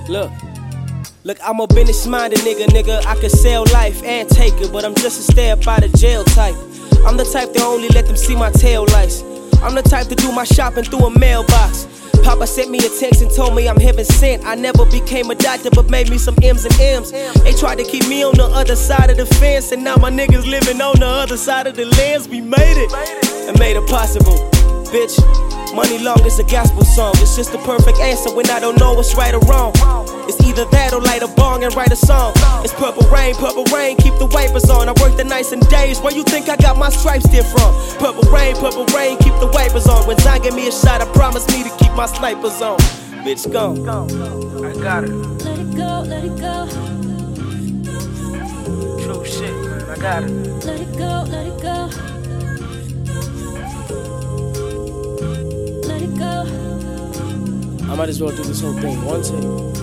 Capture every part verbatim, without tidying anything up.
Look, look, I'm a business-minded nigga, nigga. I can sell life and take it, but I'm just a stay up out of jail type. I'm the type to only let them see my tail lights. I'm the type to do my shopping through a mailbox. Papa sent me a text and told me I'm heaven sent. I never became a doctor, but made me some M's and M's. They tried to keep me on the other side of the fence, and now my niggas living on the other side of the lens. We made it, and made it possible, bitch. Money long as a gospel song. It's just the perfect answer when I don't know what's right or wrong. It's either that or light a bong and write a song. It's purple rain, purple rain, keep the wipers on. I work the nights and days, where you think I got my stripes there from? Purple rain, purple rain, keep the wipers on. When Zion give me a shot, I promise me to keep my snipers on. Bitch, gone. I got it. Let it go, let it go. True shit, man, I got it. Let it go, let it go. Let it go. I might as well do this whole thing one take.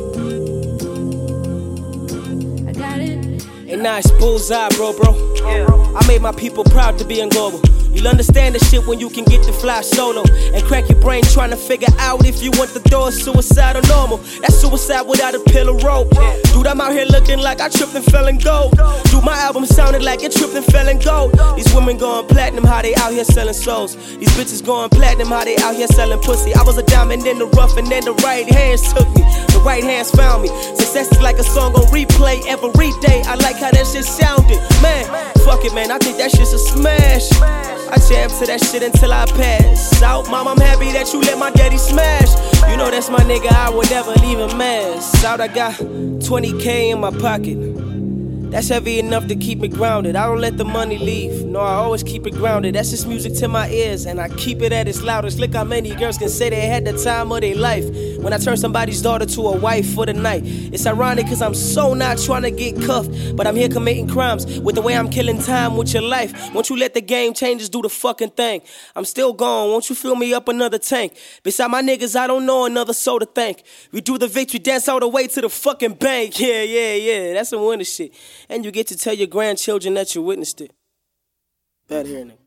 I got it. And now it's bullseye, bro, bro. Yeah. I made my people proud to be in global. You'll understand the shit when you can get to fly solo and crack your brain trying to figure out if you want the door suicide or normal. That's suicide without a pill or rope. Dude, I'm out here looking like I tripped and fell in gold. Dude, my album sounded like it tripped and fell in gold. These women going platinum, how they out here selling souls. These bitches going platinum, how they out here selling pussy. I was a diamond in the rough and then the right hands took me. The right hands found me. Success is like a song on replay every day. I like how that shit sounded. Man, fuck it, man, I think that shit's a smash. I jam to that shit until I pass out. Mom, I'm happy that you let my daddy smash. You know that's my nigga, I would never leave a mess. Out, I got twenty K in my pocket. That's heavy enough to keep me grounded. I don't let the money leave. No, I always keep it grounded. That's just music to my ears, and I keep it at its loudest. Look how many girls can say they had the time of their life when I turn somebody's daughter to a wife for the night. It's ironic cause I'm so not trying to get cuffed, but I'm here committing crimes with the way I'm killing time with your life. Won't you let the game changes do the fucking thing? I'm still gone, won't you fill me up another tank? Beside my niggas, I don't know another soul to thank. We do the victory dance all the way to the fucking bank. Yeah, yeah, yeah, that's some winner shit. And you get to tell your grandchildren that you witnessed it. Bad hearing it.